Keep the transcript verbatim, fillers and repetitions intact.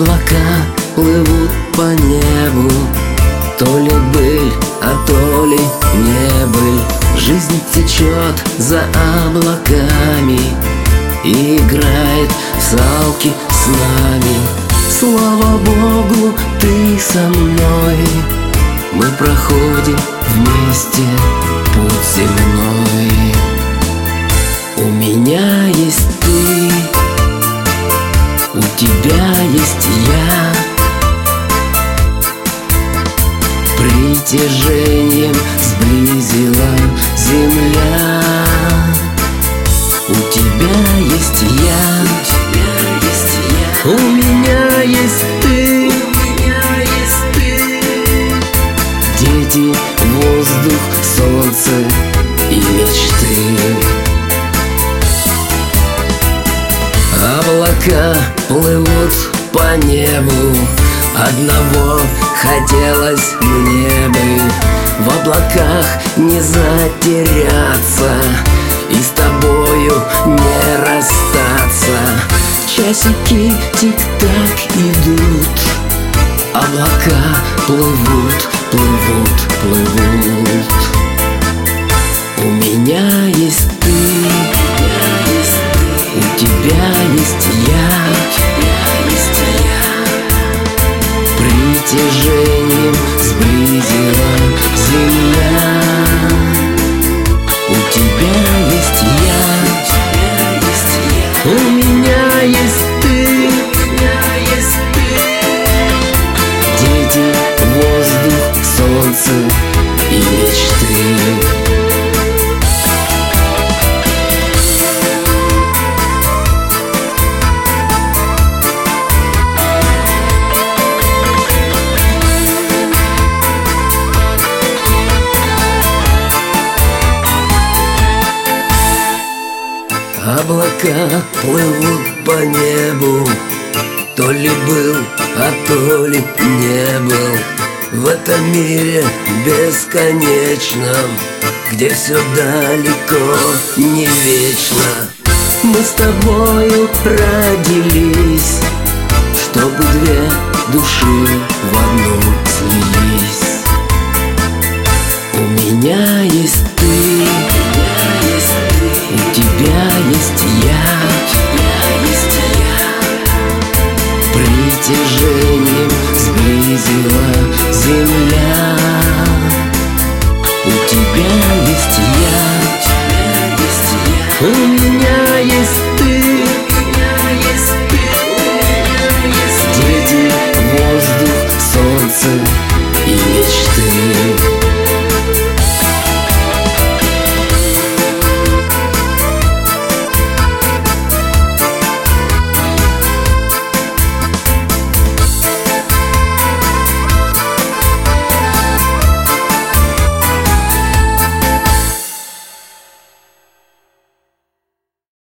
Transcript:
Облака плывут по небу, то ли быль, а то ли не быль. Жизнь течет за облаками и играет в салки с нами. Слава Богу, ты со мной, мы проходим вместе путь земной. У меня есть ты, у тебя есть я, притяжением сблизила земля. У тебя есть я, у меня есть ты, дети, воздух, солнце и мечты. Облака плывут по небу, одного хотелось мне бы. В облаках не затеряться и с тобою не расстаться. Часики тик-так идут, облака плывут, плывут, плывут. У меня есть ты, у тебя есть я, притяжением сблизила земля. У тебя есть я, у меня есть ты, дети, воздух, солнце и мечты. Облака плывут по небу, то ли был, а то ли не был. В этом мире бесконечном, где все далеко не вечно. Мы с тобою родились, чтобы две души в одну слились. У меня есть ты, у тебя есть я, притяжением сблизила